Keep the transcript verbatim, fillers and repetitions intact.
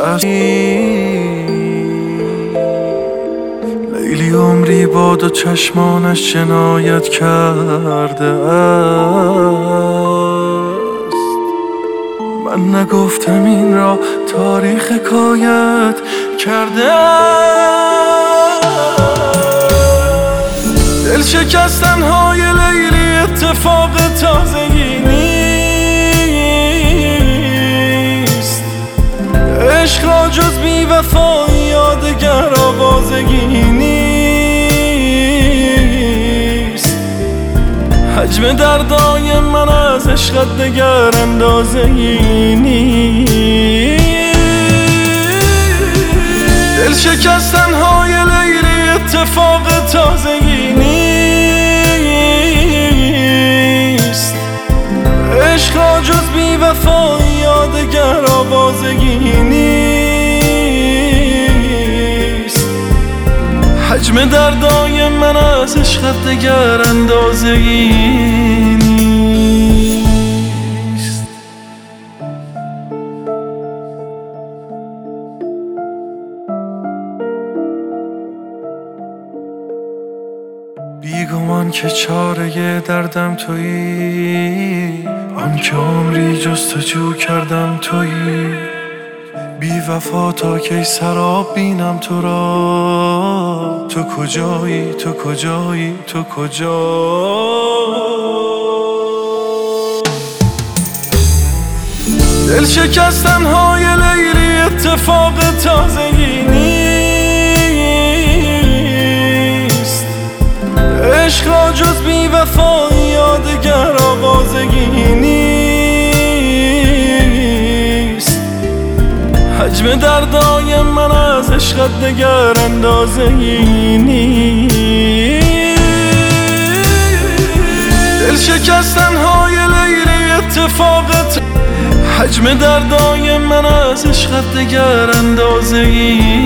لیلی عمری باد و چشمانش جنایت کرده است. من نگفتم این را تاریخ حکایت کرده است. دل شکستن های لیلی اتفاق تازگی نیست. عشق را جز بی وفایی یادگر آوازگی نیست. حجم دردای من از عشقت دگر اندازه‌ای نیست. دل شکستن های لیلی اتفاق تازگی نیست. عشق را جز بی وفایی یادگر آوازگی نیست. حجم دردای من از عشقت دگر اندازه‌ای نیست. بیگمان که چاره دردم تویی، آن که عمری جستجو کردم تویی. بی وفا تا کی سراب بینم تو را؟ تو کجایی تو کجایی تو کجا؟ دل شکستن های لیلی اتفاق تازگی نیست. عشق را جز بی وفایی یادگر آوازگی نیست. حجم دردای من از عشقت دگر اندازه‌ای نیست. دل شکستن های لیلی اتفاق حجم دردای من از عشقت دگر اندازه‌ای